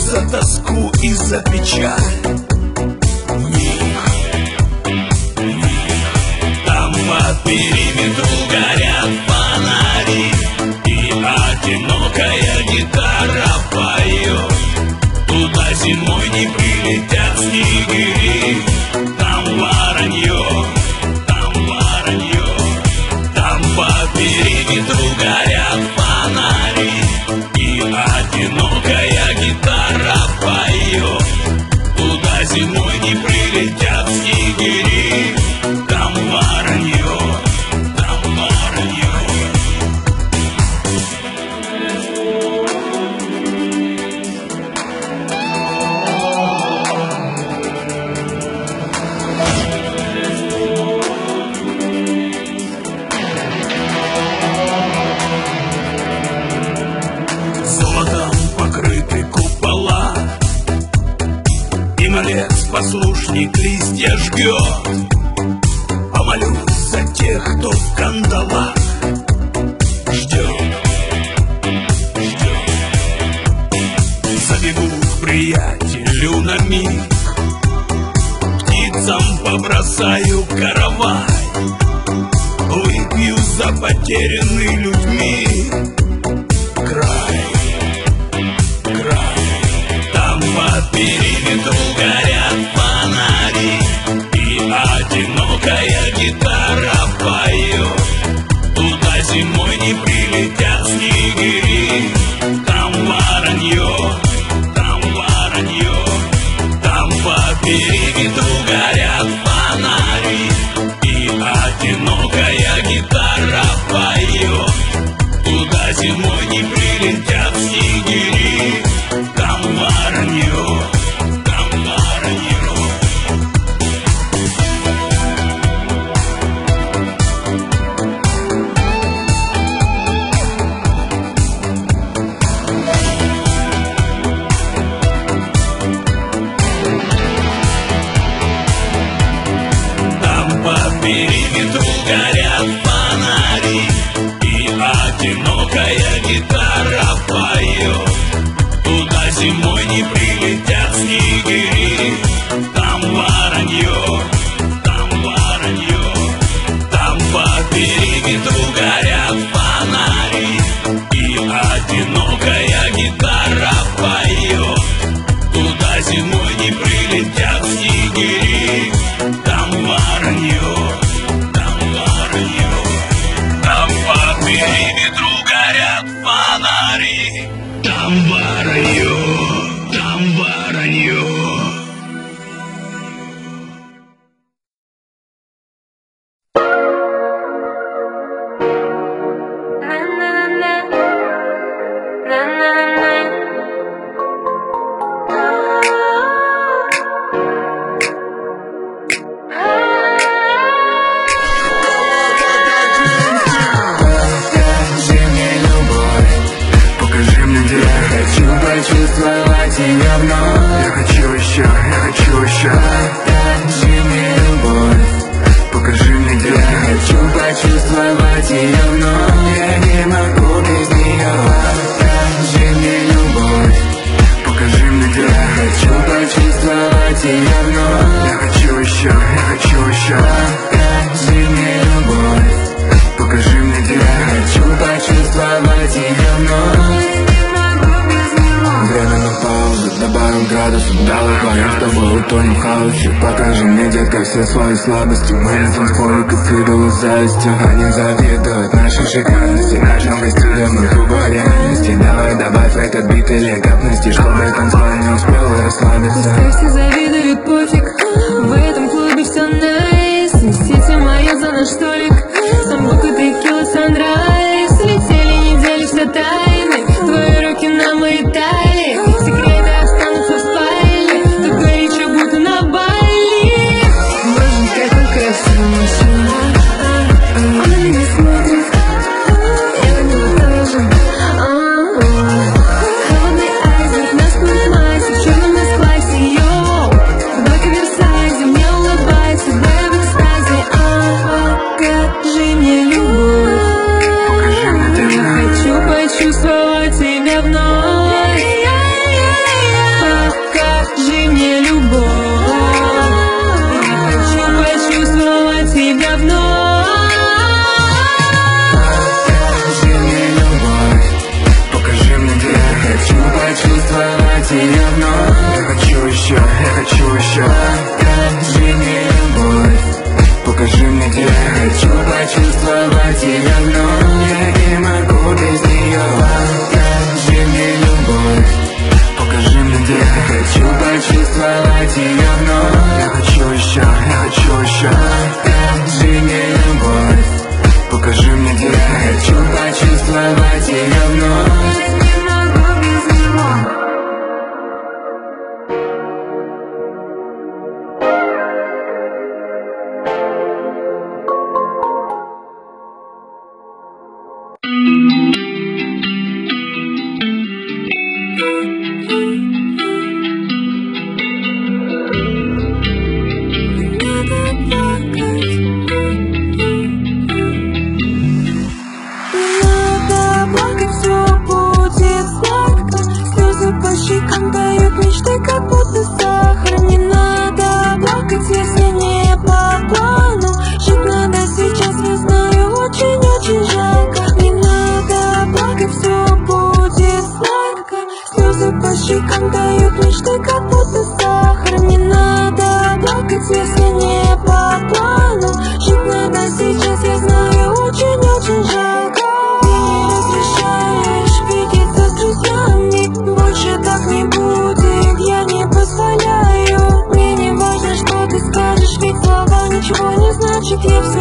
за тоску и за печаль. В них там по периметру горят фонари, и одинокая гитара поет. Туда зимой не прилетят снегири. Там воронье, там воронье. Там по периметру горят фонари, и одинокая гитара поет. Туда зимой не прилетят снегири. Там воронье, там воронье. Золотом покрыты купола, и малец послушник листья жгет. Помолюсь за тех, кто в кандалах ждет, ждет. Забегу к приятелю на миг, птицам побросаю каравай, выпью за потерянный людьми край, край. Там по периметру горят фонари, и одинокая гитара поет. Туда зимой не прилетят снегири. Там воронье, там воронье. Там по периметру горят фонари, и одинокая гитара поет. Туда зимой не прилетят снегири. Там воронье, там воронье. Там по периметру горят фонари, и одинокая гитара поет. Туда зимой не прилетят снегири. Там воронье, там воронье. Там по периметру горят фонари, и одинокая гитара поет. Туда зимой не прилетят снегири. Там воронье, там воронье. Там по периметру горят фонари. Там воронье, там воронье. Почувствовать тебя вновь. Я хочу еще, я хочу еще. Покажи мне любовь. Покажи мне где. Я хочу почувствовать ее вновь. Я не могу без нее. Покажи мне любовь. Покажи мне где. Я хочу почувствовать ее вновь. Я хочу еще, я хочу еще. Покажи мне любовь. Покажи мне где. Я хочу почувствовать ее вновь. Время на паузу, добавим градусов. Давай вдвоем с тобой утонем в хаосе. Покажи мне, детка, все свои слабости. Мы на танцполе, как идолы завистью. Они завидуют нашей шикарности, нашим гостям и грубой реальности. Давай добавь в этот бит элегантности, чтобы танцпол не успел расслабиться. Пускай все завидуют, пофиг. В этом клубе все найс. Несите мою за наш столик. Самбука, текила, санрайз. Летели недели, все тайны. Твои руки на моей талии. Секреты останутся в спальне. Тут горячо, будто на Бали. Боже, какой красивый мужчина. Он на меня смотрит. Я на него тоже. Холодный айсберг, нас поднимайся в черном эс-классе. Йоу, футболка Версайзе, мне улыбайся, да я в экстазе. Покажи мне любовь. почувствовать ее вновь. Я хочу еще, я хочу еще. Покажи мне любовь, покажи мне где. Я хочу почувствовать ее вновь. Я не могу без нее. Покажи мне любовь, покажи мне где. Я хочу почувствовать ее вновь. Я хочу еще, я хочу еще. Покажи мне любовь, Покажи мне где. я хочу почувствовать ее вновь. Не могу без него. Щекам дают мечты, как будто сахар. Не надо плакать, если не по плану. Жить надо сейчас, я знаю, очень-очень жалко. Ты не разрешаешь видеться с друзьями. Больше так не будет, я не позволяю. Мне не важно, что ты скажешь, ведь слова ничего не значат. Я все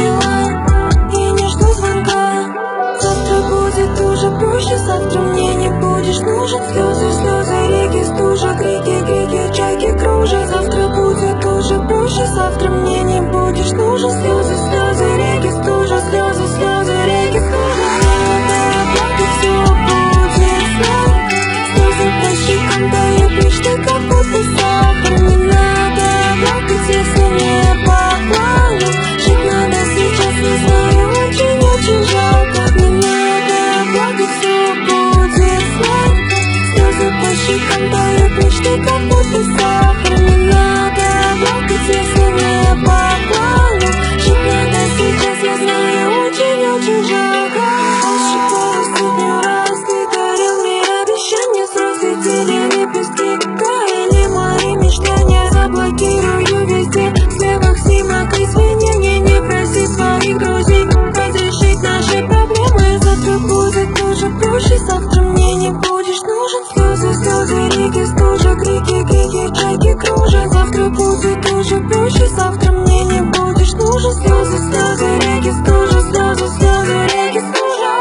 поняла и не жду звонка. Завтра будет уже проще, завтра мне не будешь нужен. Слезы, слезы, реки, стужа, крики, крики, чайки кружат. Завтра будет уже проще, завтра мне не будешь нужен. Слезы, слезы, реки, стужа, слезы, слезы, реки, стужа. Надо плакать, все будет сладко. Слезы по щекам дают мечты, как будто сахар. Не надо плакать, если не по плану. Жить надо сейчас, не знаю, очень-очень жалко. Не надо плакать, все будет сладко. Слезы по щекам дают мечты, как будто сахар. Не надо плакать, если не по плану. Жить надо сейчас, я знаю, очень-очень жалко. Ошибалась сотню раз, ты дарил мне обещания. Разлетели лепестки, таяли мои мечтания. Заблокирую везде, в слевах снимок извинений. Не проси своих друзей разрешить наши проблемы. Завтра будет уже проще, завтра мне не будешь нужен. Слезы, слезы, реки, стужа, крики, крики, чайки кружат. Завтра будет уже проще, завтра мне не будешь нужен. Слезы, слезы, реки, стужа, слезы, слезы, реки, стужа.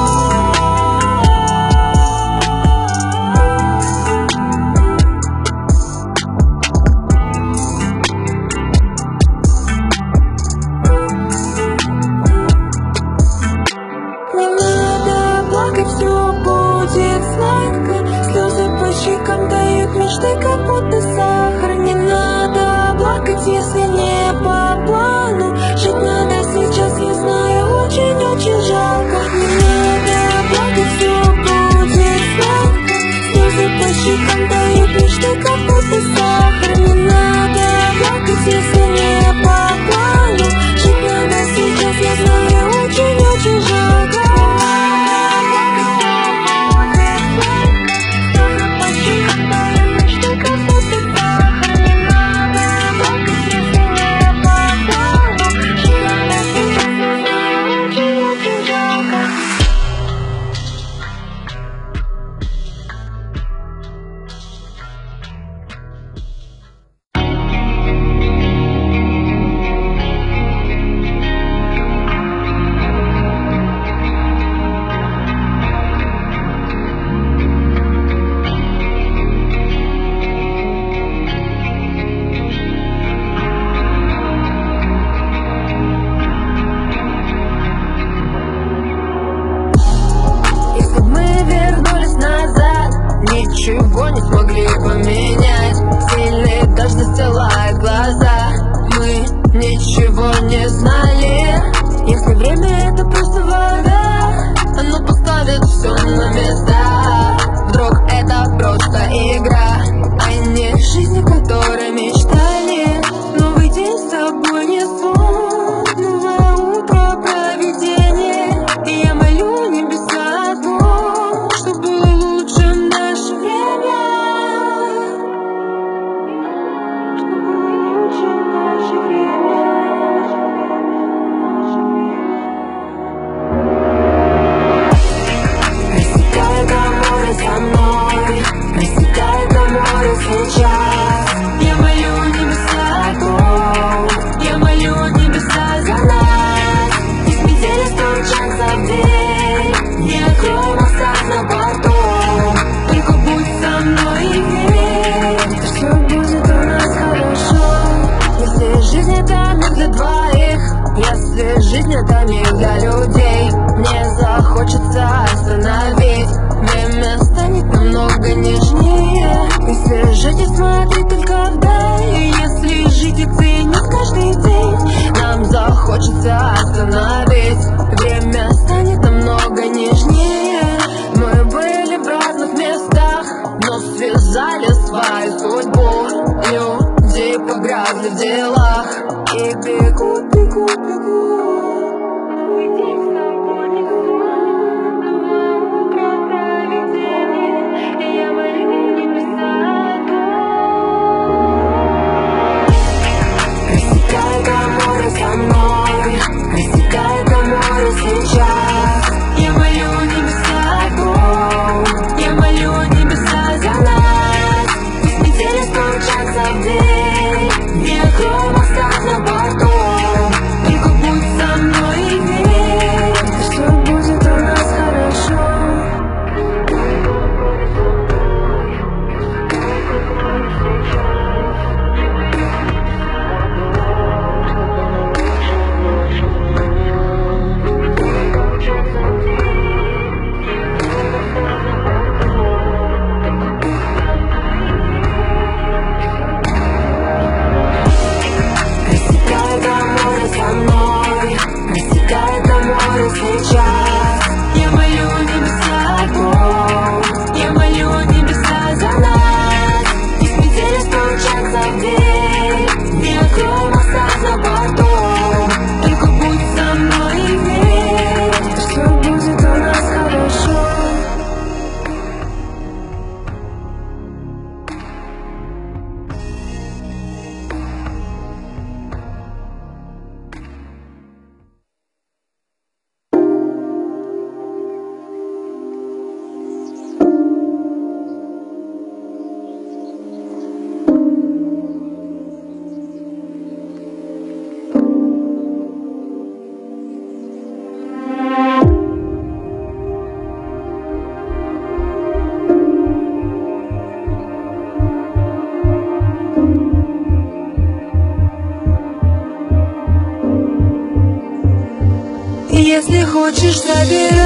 Не надо плакать, все будет сладко. Слезы по щекам дают мечты, как будто сахар. Не надо плакать, если не по плану. Жить надо сейчас, я знаю, очень-очень жалко. Не надо плакать, все будет сладко. Слезы по щекам дают мечты, как будто сахар. Не надо плакать, если не по плану. Жить надо сейчас, я знаю, очень-очень жалко. Ничего не смогли поменять. Сильный дождь застилает глаза. Мы ничего не знали. Если время это просто вода, оно поставит все на места. Вдруг это просто игра, а не жизнь, о которой мечтали. Новый день с тобой не сон, новое утро провидение. И я молю небеса о том, что было лучше нашего. но связали свою судьбу. Люди погрязли в делах и бегут, бегут, бегут. Рассекай это море со мной, рассекай это море сейчас. Я молю небеса, Я молю небеса за нас. Пусть метели стучатся в дверь, не открой моста на борту. только будь со мной и верь, Все будет у нас хорошо. Рассекай это море со мной, рассекай это море сейчас. я молю небеса, Я молю небеса за нас. Пусть метели стучатся в дверь, не открой моста на борту. только будь со мной и верь. Все будет у нас хорошо. Если хочешь, забирай,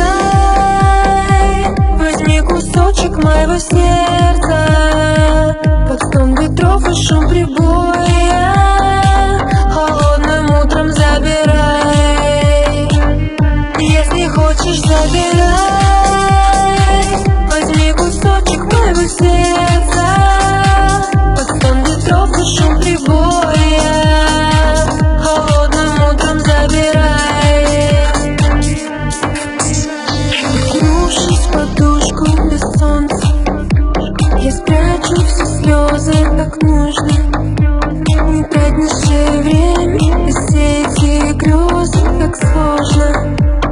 возьми кусочек моего сердца. Под стон ветров и шум прибоя, холодным утром забирай. Если хочешь, забирай, возьми кусочек моего сердца. Под стон ветров и шум прибоя, холодным утром забирай. Уткнувшись в подушку без солнца, я спрячу все слезы, так нужно. Не трать наше время, и все эти грезы так сложно.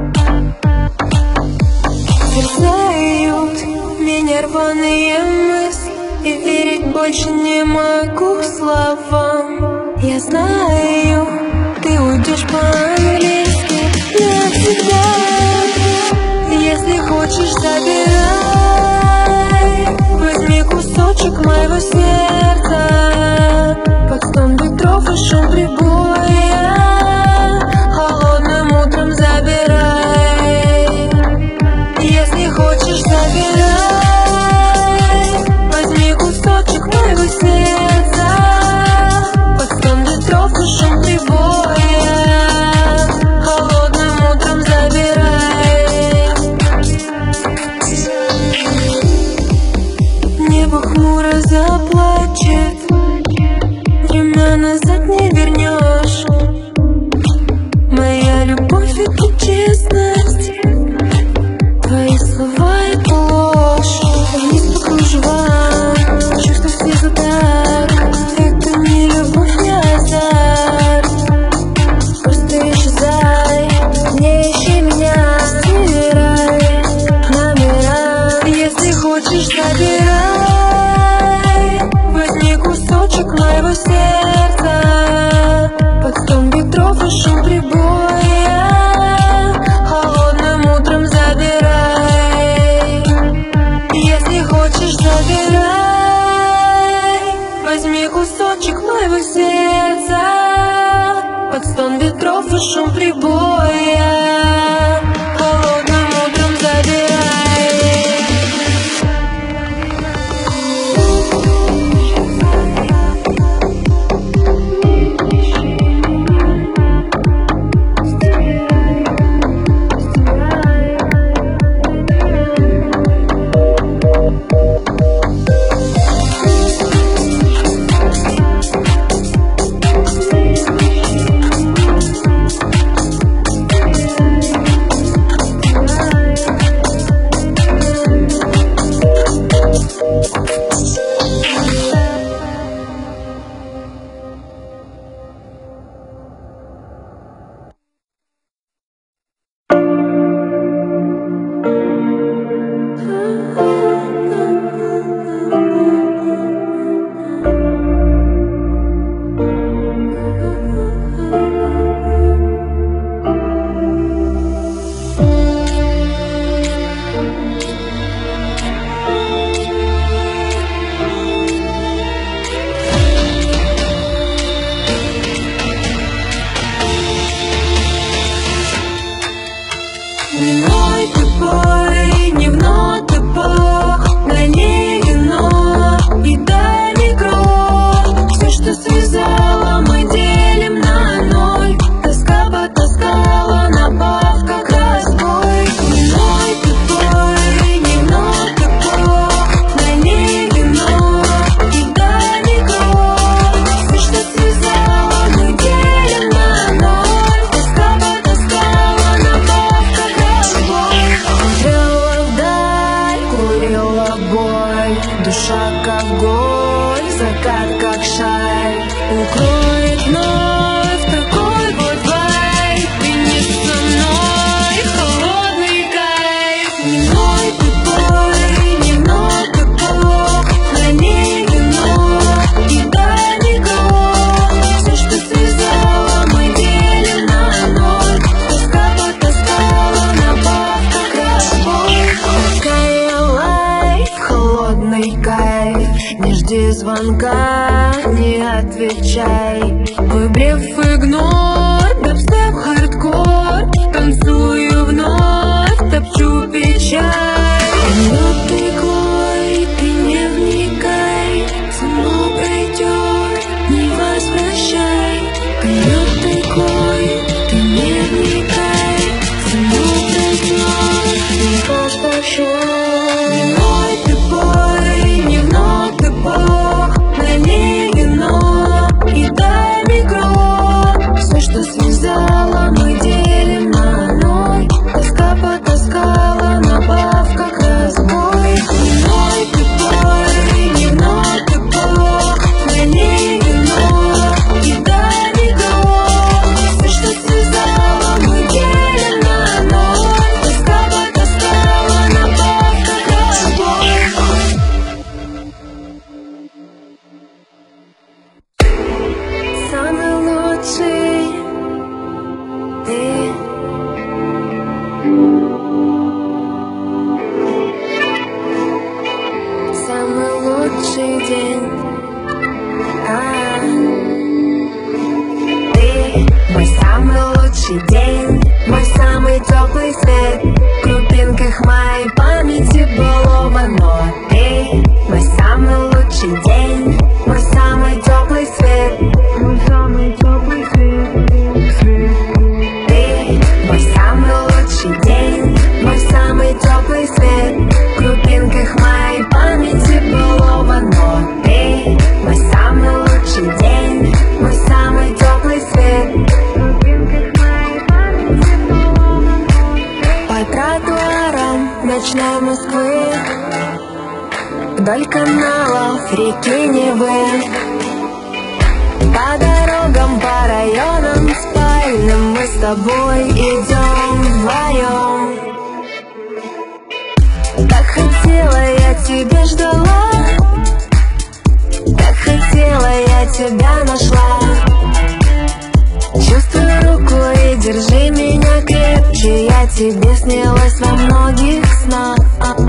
Терзают меня рваные мысли, и верить больше не могу словам. Я знаю, ты уйдешь по-английски навсегда. Если хочешь, забирай, возьми кусочек моего сердца. Под стон ветров и шум прибоя, холодным утром забирай. Если хочешь, забирай, возьми кусочек моего сердца. Под стон ветров и шум прибоя, холодным утром забирай. Небо хмуро заплачет, время назад не вернешь. Моя любовь — это честность, твои слова — это ложь. Вниз по кружевам, чувства снизу так. Это не любовь, не азарт. Просто исчезай, не ищи меня, стирай номера. Если хочешь, забирай, возьми кусочек моего сердца. Под стон ветров и шум прибоя, холодным утром забирай. Если хочешь, забирай, возьми кусочек моего сердца. Под стон ветров и шум прибоя, холодным утром забирай. в голь, закат как шаль укроет вновь такой вот вайб. Ты не со мной, холодный кайф. Дневной тупой, дневной тупой, налей вино и дай микро. Все, что связало, мы делим на ноль. Тоска потаскала, набавка разбой. Кай-лайф, холодный кайф. Не жди звонка, не отвечай. Твой блеф игнор, дабстеп хардкор. Танцую вновь, топчу печаль. Минутный клой, ты не вникай. Само пройдет, не возвращай. Минутный клой, ты не вникай. Само пройдет, не возвращай. Дневной тупой, дневной тупой, налей вино и дай микро. Все, что связало, мы делим на ноль. Тоска потаскала, набавка к разбой. Дневной тупой, дневной тупой, налей вино и дай микро. Все, что связало, мы делим на ноль. Тоска потаскала, набавка к разбой. Самый лучший ты. Самый лучший день. Ты мой самый лучший день, мой самый теплый свет. В крупинках моей памяти былого, но ты мой самый лучший день, мой самый теплый свет. Мой самый теплый свет. Ты мой самый лучший день, мой самый теплый свет. В крупинках моей памяти былого, но ты мой самый лучший день, мой самый теплый свет. В крупинках моей памяти былого, по тротуарам ночной Москвы, вдоль каналов реки Невы, по дорогам, по районам спальным мы с тобой идем вдвоем. Так хотела я тебя, ждала, так хотела я тебя, нашла. Чувствуй руку и держи меня крепче. Я тебе снилась во многих снах.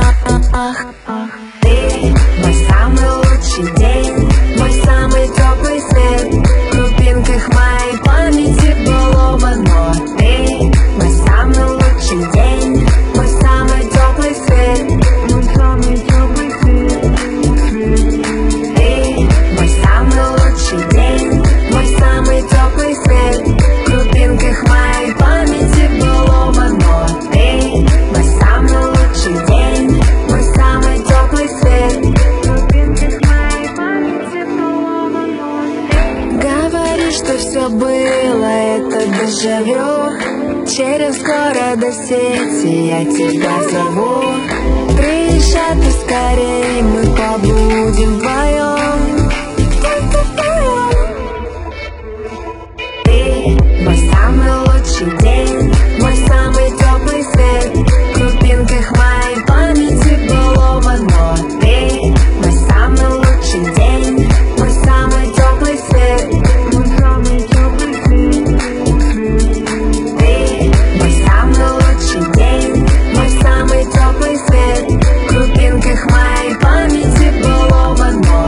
Ты мой самый лучший день, мой самый теплый свет. В крупинках моей памяти былого, но ты мой самый лучший день, мой самый теплый свет. Мой самый теплый свет. Ты мой самый лучший день, мой самый теплый свет. В крупинках моей памяти былого, но ты мой самый лучший день, мой самый теплый свет. В крупинках моей памяти былого, но ты. Говоришь, что все было, это дежавю. Через города сети я тебя зову. Приезжай ты скорей, мы побудем вдвоем. Ты мой самый лучший день, мой самый теплый свет. В крупинках моей памяти былого, но ты мой самый лучший день, мой самый теплый свет. Мой самый теплый свет. Ты мой самый лучший день, мой самый теплый свет. В крупинках моей памяти былого, но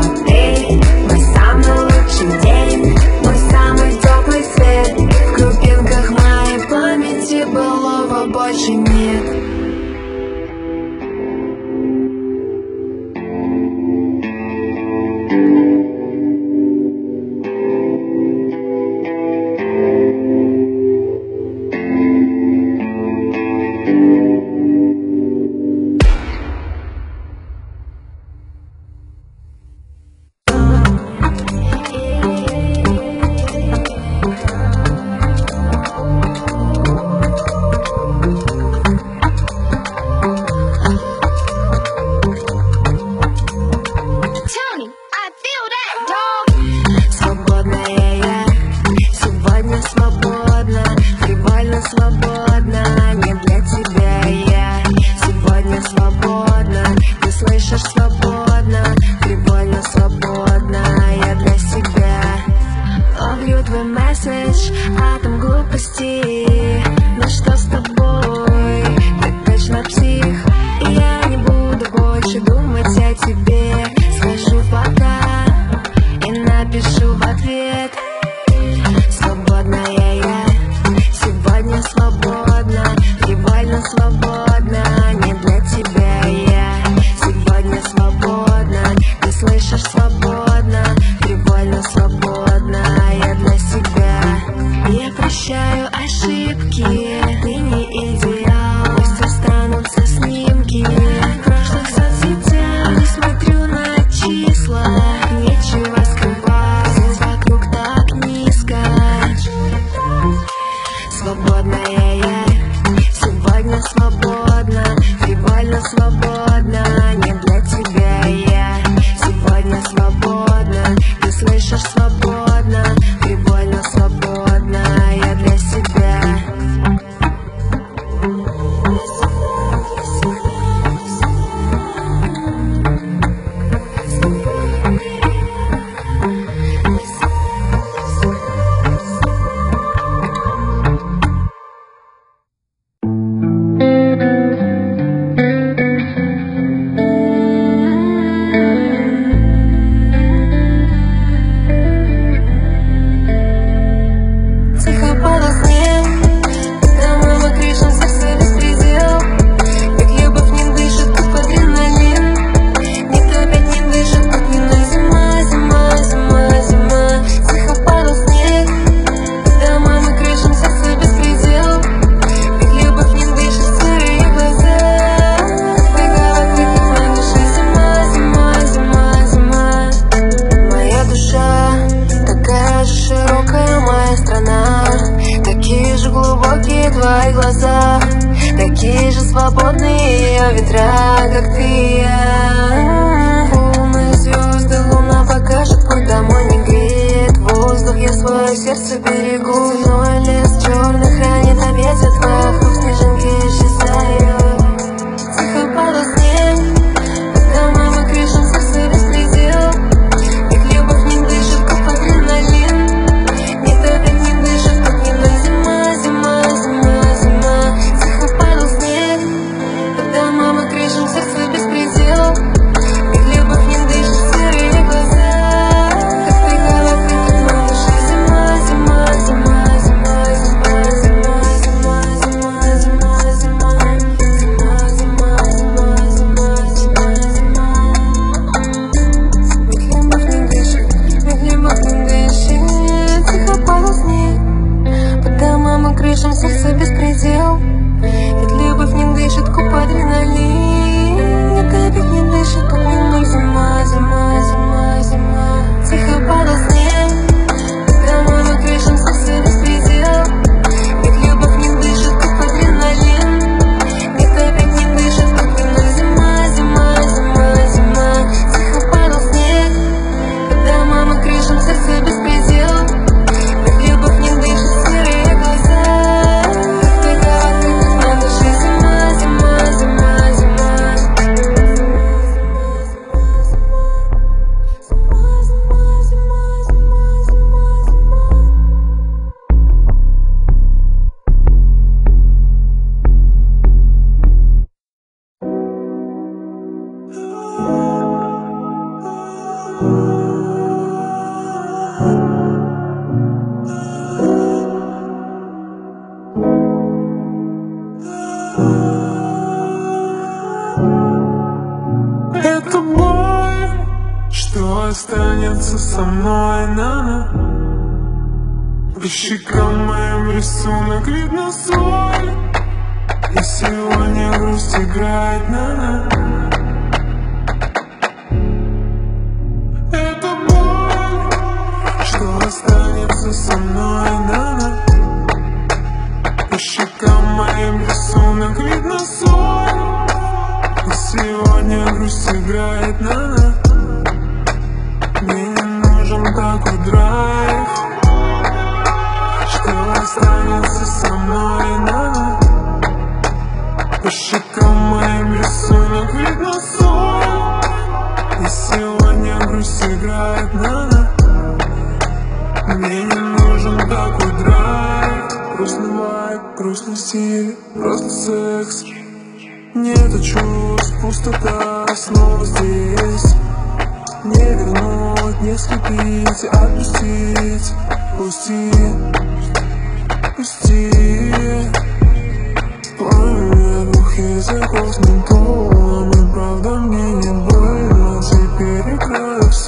слышишь, свободно, привольно, свободно. Я для себя, я прощаю ошибки. Ты не идеал, пусть останутся снимки в прошлых соцсетях. Не смотрю на числа, нечего скрывать, здесь вокруг так низко. Свободная я, сегодня свободна, привольно, свободна. Не для тебя я, сегодня свободна. Ты слышишь, свободна, привольно, свободна. Я для себя. Твои глаза такие же свободные ветра, как ты. Полные звезды, луна покажет путь домой, не греет воздух. Я свое сердце берегу, но лес черный хранит обед, вокруг снежинки исчезают. Тихо падал снег, под домом и крышам сердце беспредел. Их любовь не дышит, как адреналин. Никто так не дышит, как не на зима, зима, зима, зима. Тихо падал снег, под домом и крышам сердце беспредел. Их любовь не дышит, серые глаза, как приколы, как на душе. Зима, зима, зима, зима, зима, зима, зима, зима, зима, зима, зима, зима, зима, зима, зима. Их любовь не дышит, их любовь не дышит. Тихо падал снег, под домам и крышам сердце беспредел. Ведь любовь не дышит, куб адреналин. Нет, опять не дышит, как мимо зима, зима, зима, зима. Тихо падал снег, под домам и крышам сердце беспредел. Ведь любовь не дышит, куб адреналин. Нет, опять не дышит, как мимо зима, зима, зима, зима. Тихо падал снег, под домам и крышам сердце беспредел. Ведь любовь не дышит, серые глаза, как приколы, как на душе. Зима, зима, зима, зима. Это боль, что останется со мной, на-на. По щекам моим рисунок видно соль, и сегодня грусть играет, на-на. Это боль, что останется со мной, на-на. По щекам моим рисунок видно соль, и сегодня грусть играет, на-на. Мне не нужен такой драйв, что останется со мной, на-на. По щекам моим рисунок видно соль, и сегодня грусть играет, на-на. Мне не нужен такой драйв. Грустный вайб, грустный стиль, просто секс. Нету чувств, пустота снова здесь. Не вернуть, не скрепить, отпустить. Пусти, пусти. Пламя двух языков с ментолом, и правда мне не больно. Теперь играю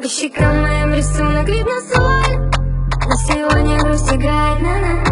По щекам моим рисунок видно соль, но сегодня грусть играет на-на.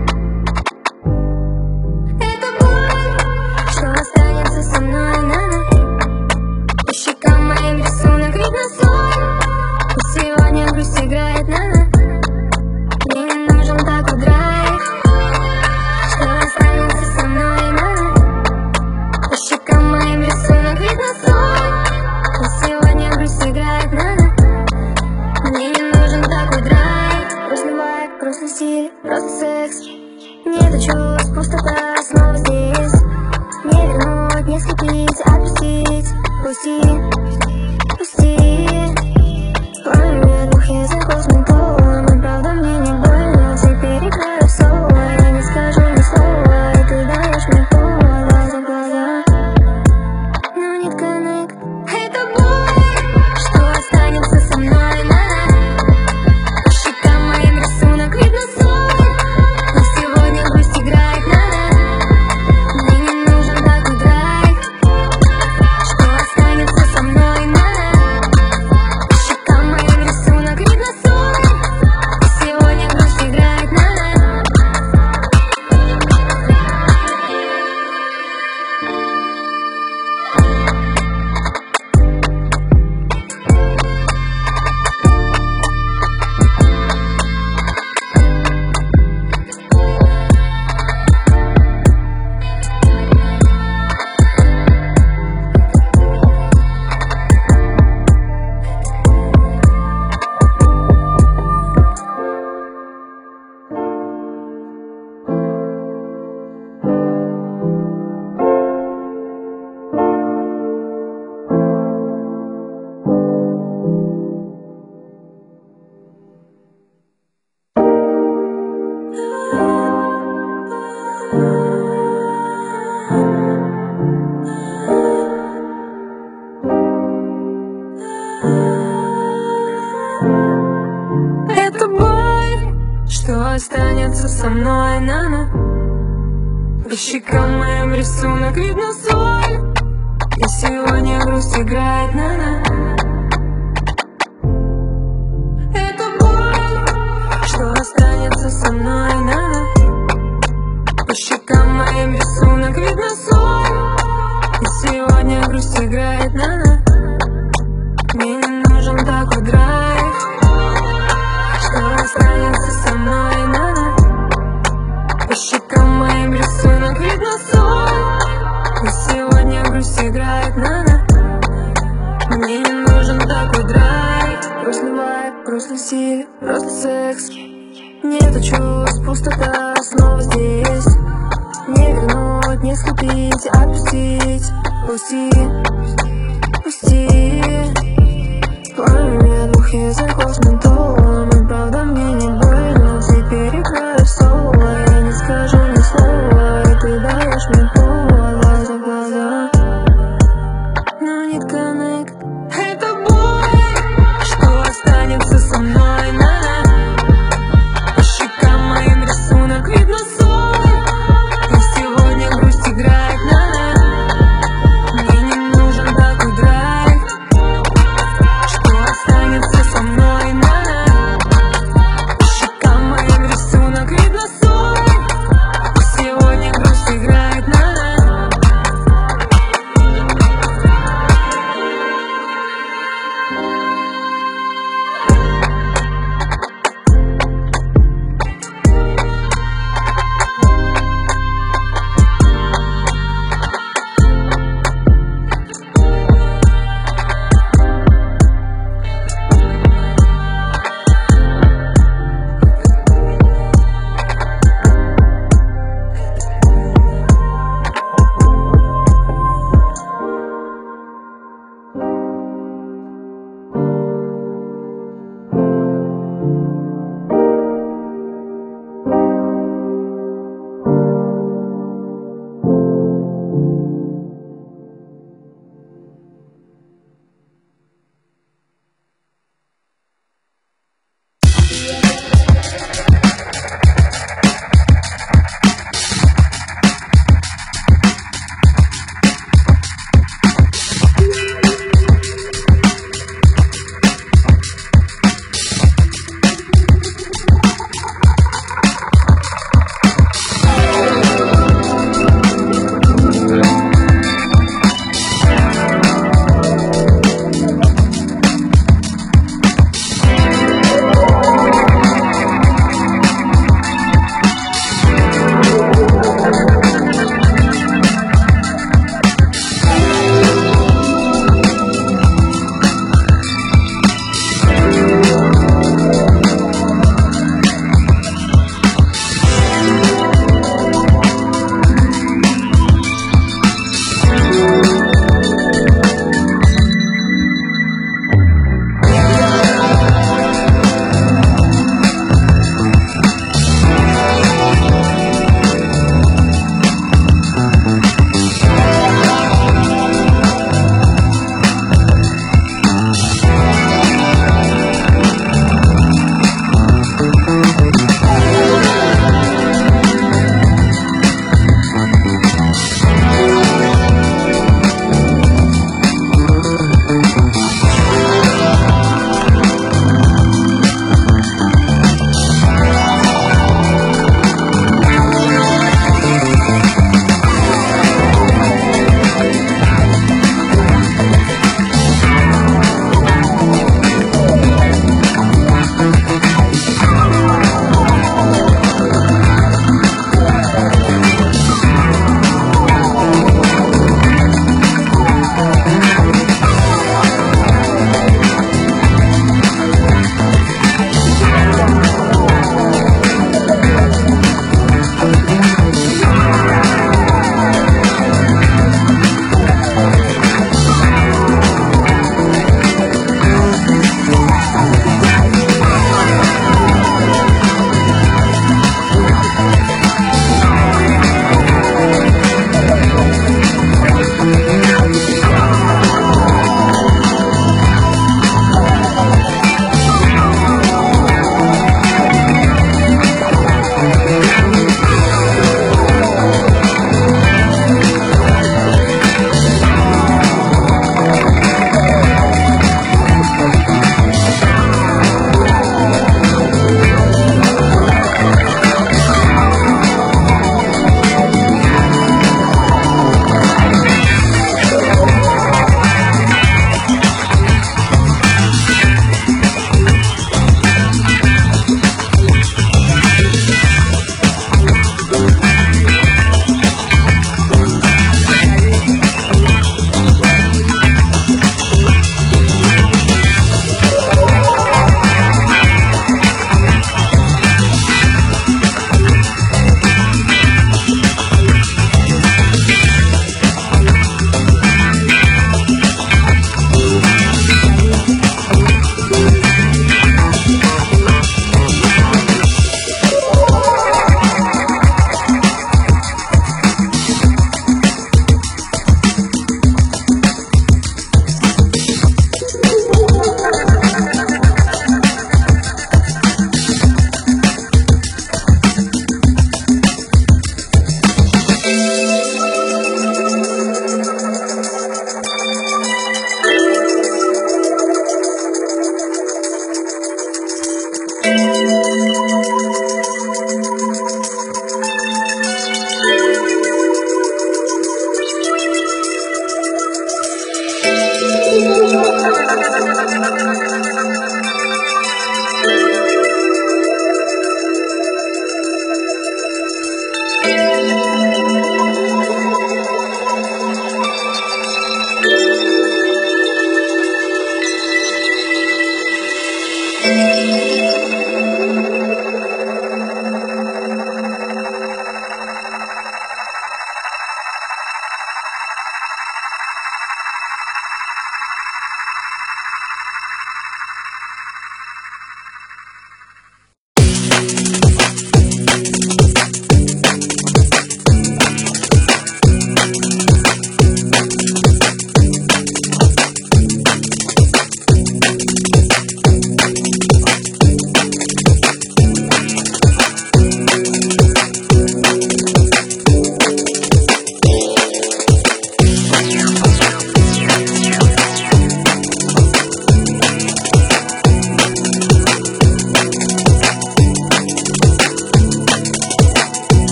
Это боль, что останется со мной на-на. По щекам моим рисунок видно соль, но сегодня грусть играет на-на. Мне не нужен такой драйв, что останется со мной на-на. По щекам моим рисунок видно соль, но сегодня грусть играет на-на. Мне не нужен такой драйв, грустный вайб, грустный стиль, просто секс. Нету чувств, пустота снова здесь. Не вернуть, не схватить, отпустить. Пусти, пусти. Пламя двух языков с ментолом, и правда мне не больно. Теперь играю в соло, я не скажу ни слова, и ты даешь мне повод, глаза в глаза. Но нет коннект. Это боль, что останется со мной на. По щекам моим рисунок видно соль, но сегодня грусть играет на-на. Мне не нужен такой драйв, что останется со мной на. По щекам моим рисунок видно соль, но сегодня грусть играет на-на. Это боль, что останется со мной на-на. По щекам моим рисунок видно соль, и сегодня грусть играет на-на. Это боль, что останется со мной на-на. По щекам моим рисунок видно соль, и сегодня грусть играет на-на. Мне не нужен такой драйв, что останется со мной на-на. По щекам моим рисунок видно соль, и сегодня грусть играет на-на. Мне не нужен такой драйв, грустный вайб, грустный стиль, просто секс. Нету чувств, пустота снова здесь. Не вернуть, не схватить, отпустить. Пусти, пусти. Пламя двух языков с ментолом, и правда мне не больно. Теперь играю в соло, я не скажу ни слова, и ты даешь мне повод, глаза в глаза. Но нет коннект. Это боль, что останется со мной на. По щекам моим рисунок видно соль, и сегодня грусть играет на. Мне не нужен такой драйв, Thank you.